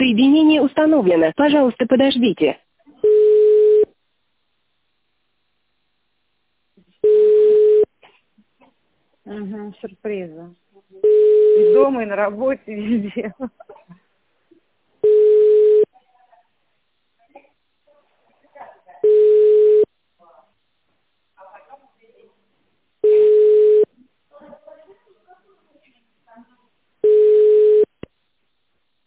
Соединение установлено. Пожалуйста, подождите. Угу, сюрпризы. И дома, и на работе, везде.